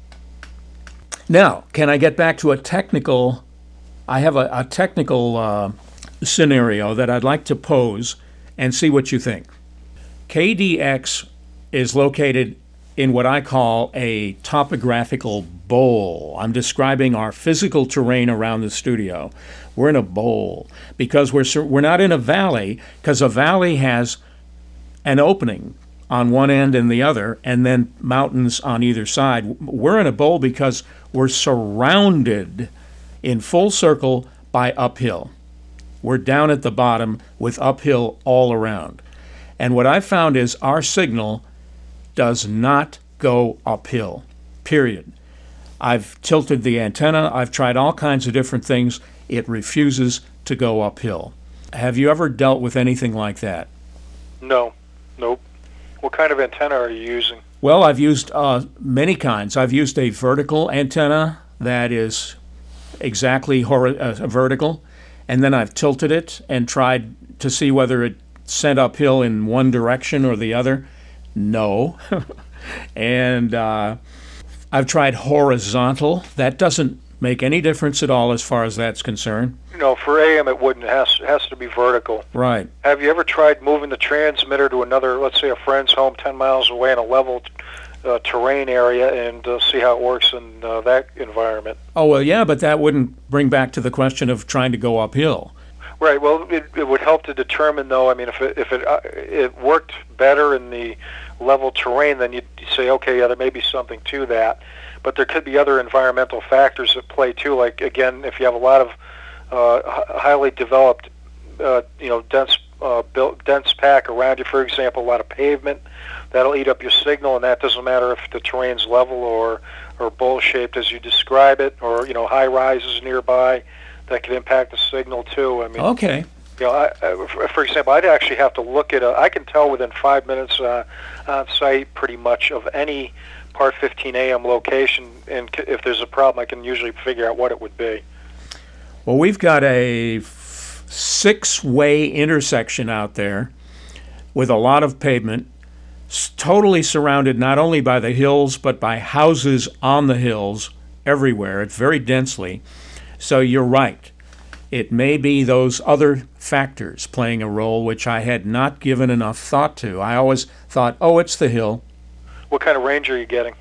Now, can I get back to a technical, I have a, a technical uh, scenario that I'd like to pose and see what you think. K D X is located in what I call a topographical bowl. I'm describing our physical terrain around the studio. We're in a bowl because we're we're not in a valley, because a valley has an opening on one end and the other, and then mountains on either side. We're in a bowl because we're surrounded in full circle by uphill. We're down at the bottom with uphill all around. And what I found is our signal does not go uphill, period. I've tilted the antenna. I've tried all kinds of different things. It refuses to go uphill. Have you ever dealt with anything like that? No. Nope. What kind of antenna are you using? Well, I've used uh, many kinds. I've used a vertical antenna that is exactly hor- uh, vertical, and then I've tilted it and tried to see whether it sent uphill in one direction or the other. No. and uh, I've tried horizontal. That doesn't make any difference at all as far as that's concerned. No, for A M it wouldn't. It has, it has to be vertical. Right. Have you ever tried moving the transmitter to another, let's say a friend's home ten miles away in a level uh, terrain area and uh, see how it works in uh, that environment? Oh, well, yeah, but that wouldn't bring back to the question of trying to go uphill. Right. Well, it, it would help to determine, though. I mean, if it if it uh, it worked better in the level terrain, then you'd say, okay, yeah, there may be something to that. But there could be other environmental factors at play too. Like again, if you have a lot of uh, highly developed, uh, you know, dense uh, built dense pack around you, for example, a lot of pavement, that'll eat up your signal, and that doesn't matter if the terrain's level or or bowl shaped as you describe it, or you know, high rises nearby. That could impact the signal too. I mean, okay. You know, I, I, for example, I'd actually have to look at a. I can tell within five minutes uh, on site pretty much of any Part fifteen A M location, and c- if there's a problem, I can usually figure out what it would be. Well, we've got a f- six-way intersection out there with a lot of pavement, s- totally surrounded not only by the hills but by houses on the hills everywhere. It's very densely. So you're right. It may be those other factors playing a role which I had not given enough thought to. I always thought, oh, it's the hill. What kind of range are you getting?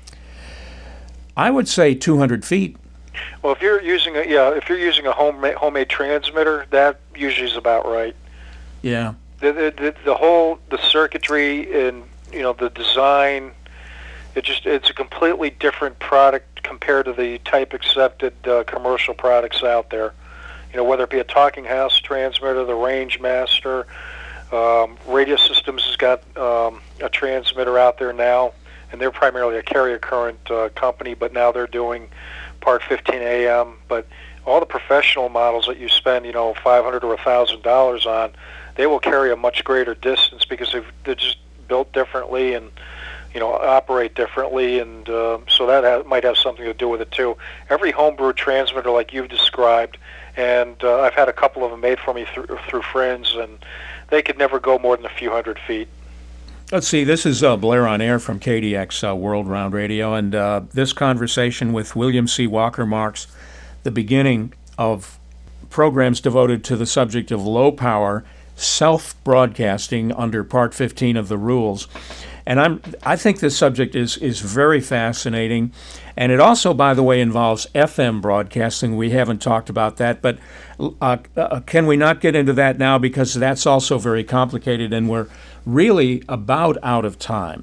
I would say two hundred feet. Well, if you're using a yeah, if you're using a home homemade transmitter, that usually is about right. Yeah. The the the, the whole the circuitry and you know the design, it just it's a completely different product compared to the type accepted uh, commercial products out there. You know, whether it be a Talking House transmitter, the Rangemaster, um, Radio Systems has got um, a transmitter out there now, and they're primarily a carrier current uh, company, but now they're doing Part fifteen A M. But all the professional models that you spend, you know, five hundred or a thousand dollars on, they will carry a much greater distance because they've, they're just built differently and you know, operate differently, and uh, so that ha- might have something to do with it too. Every homebrew transmitter, like you've described, and uh, I've had a couple of them made for me through, through friends, and they could never go more than a few hundred feet. Let's see, this is uh, Blair on Air from K D X uh, World Round Radio, and uh, this conversation with William C. Walker marks the beginning of programs devoted to the subject of low-power self-broadcasting under Part fifteen of the rules. And I'm, I think this subject is, is very fascinating. And it also, by the way, involves F M broadcasting. We haven't talked about that. But uh, uh, can we not get into that now? Because that's also very complicated, and we're really about out of time.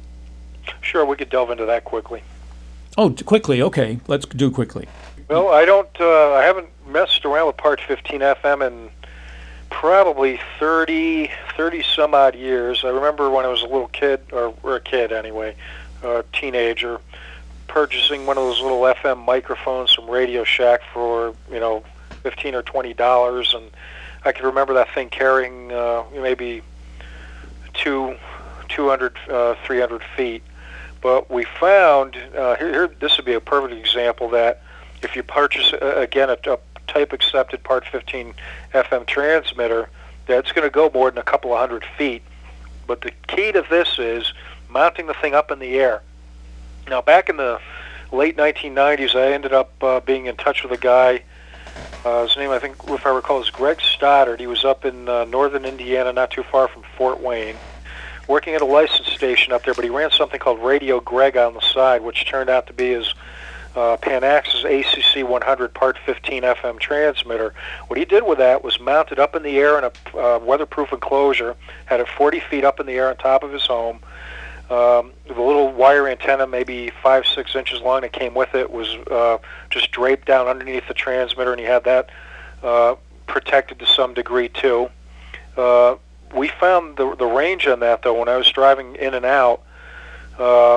Sure, we could delve into that quickly. Oh, t- quickly. Okay, let's do quickly. Well, I don't, uh, I haven't messed around with Part fifteen F M in probably thirty, thirty some odd years. I remember when I was a little kid, or, or a kid anyway, a teenager, purchasing one of those little F M microphones from Radio Shack for, you know, fifteen or twenty dollars, and I can remember that thing carrying uh, maybe two, two hundred, uh, three hundred feet. But we found, uh, here, here, this would be a perfect example that if you purchase, uh, again, a, a type accepted Part fifteen F M transmitter, that's going to go more than a couple of hundred feet. But the key to this is mounting the thing up in the air. Now, back in the late nineteen nineties, I ended up uh, being in touch with a guy. Uh, his name, I think, if I recall, is Greg Stoddard. He was up in uh, northern Indiana, not too far from Fort Wayne, working at a license station up there, but he ran something called Radio Greg on the side, which turned out to be his Uh, Panax's A C C one hundred Part fifteen F M transmitter. What he did with that was mount it up in the air in a uh, weatherproof enclosure, had it forty feet up in the air on top of his home. Um, the little wire antenna, maybe five, six inches long, that came with it was uh, just draped down underneath the transmitter, and he had that uh, protected to some degree too. Uh, we found the, the range on that, though, when I was driving in and out, uh,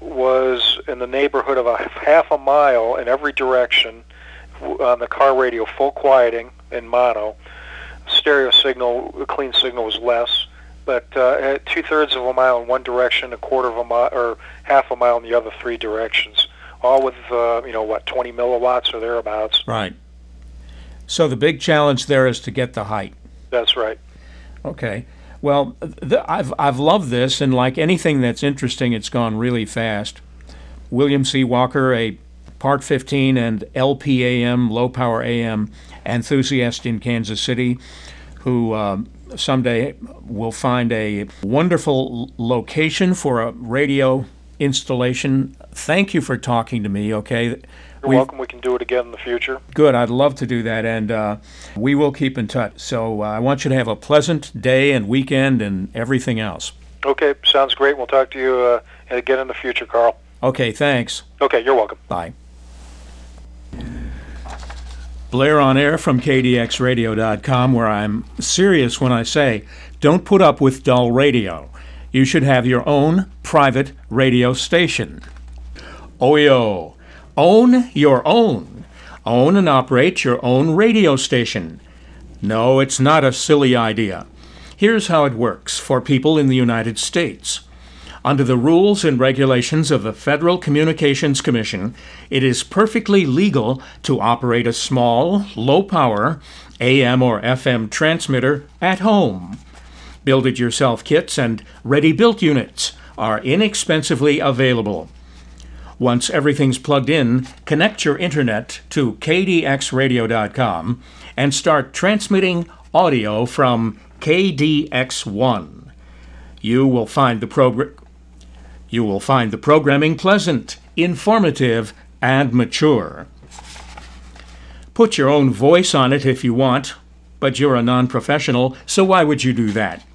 was in the neighborhood of a half a mile in every direction on the car radio, full quieting in mono. Stereo signal, the clean signal was less, but uh, two-thirds of a mile in one direction, a quarter of a mile, or half a mile in the other three directions, all with, uh, you know, what, twenty milliwatts or thereabouts. Right. So the big challenge there is to get the height. That's right. Okay. Well, th- I've I've loved this, and like anything that's interesting, it's gone really fast. William C. Walker, a Part fifteen and L P A M, low power A M enthusiast in Kansas City, who uh, someday will find a wonderful location for a radio installation. Thank you for talking to me, okay? You're We've, welcome. We can do it again in the future. Good. I'd love to do that, and uh, we will keep in touch. So uh, I want you to have a pleasant day and weekend and everything else. Okay, sounds great. We'll talk to you uh, again in the future, Carl. Okay, thanks. Okay, you're welcome. Bye. Blair on Air from K D X radio dot com, where I'm serious when I say, don't put up with dull radio. You should have your own private radio station. O E O. Own your own. Own and operate your own radio station. No, it's not a silly idea. Here's how it works for people in the United States. Under the rules and regulations of the Federal Communications Commission, it is perfectly legal to operate a small, low-power A M or F M transmitter at home. Build-it-yourself kits and ready-built units are inexpensively available. Once everything's plugged in, connect your internet to K D X radio dot com and start transmitting audio from K D X one. You will find the program You will find the programming pleasant, informative, and mature. Put your own voice on it if you want, but you're a non-professional, so why would you do that?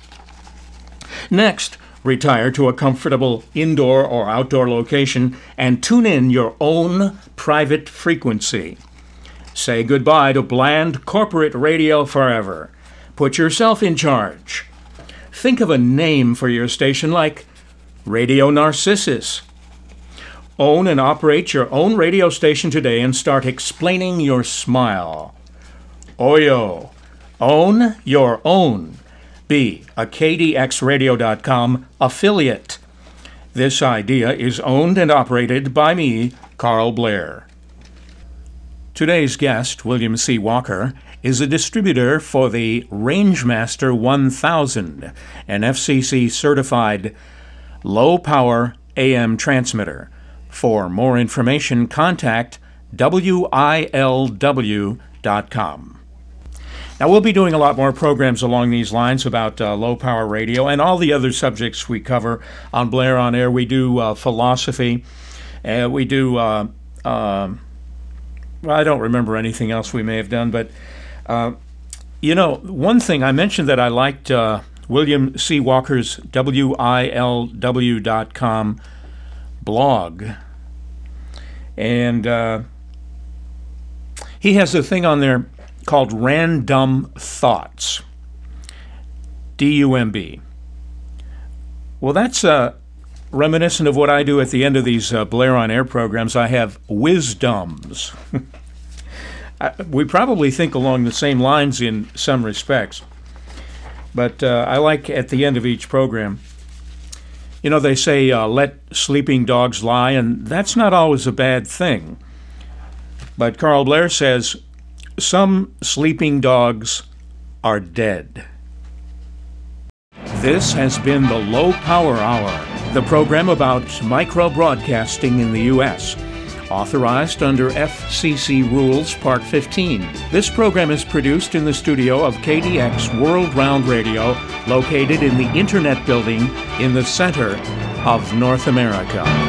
Next, retire to a comfortable indoor or outdoor location and tune in your own private frequency. Say goodbye to bland corporate radio forever. Put yourself in charge. Think of a name for your station like Radio Narcissus. Own and operate your own radio station today and start explaining your smile. O E O. Own your own. Be a K D X radio dot com affiliate. This idea is owned and operated by me, Carl Blair. Today's guest, William C. Walker, is a distributor for the Rangemaster one thousand, an F C C-certified low-power A M transmitter. For more information, contact W I L W dot com. Now, we'll be doing a lot more programs along these lines about uh, low-power radio and all the other subjects we cover on Blair on Air. We do uh, philosophy. Uh, we do, uh, uh, well, I don't remember anything else we may have done, but, uh, you know, one thing I mentioned that I liked uh, William C. Walker's W I L W dot com blog. And uh, he has a thing on there called Random Thoughts. D U M B. Well, that's uh, reminiscent of what I do at the end of these uh, Blair on Air programs. I have wisdoms. I, we probably think along the same lines in some respects. But uh, I like at the end of each program, you know, they say, uh, let sleeping dogs lie, and that's not always a bad thing. But Carl Blair says, some sleeping dogs are dead. This has been the Low Power Hour, the program about micro-broadcasting in the U S, authorized under F C C Rules Part fifteen. This program is produced in the studio of K D X World Round Radio, located in the Internet Building in the center of North America.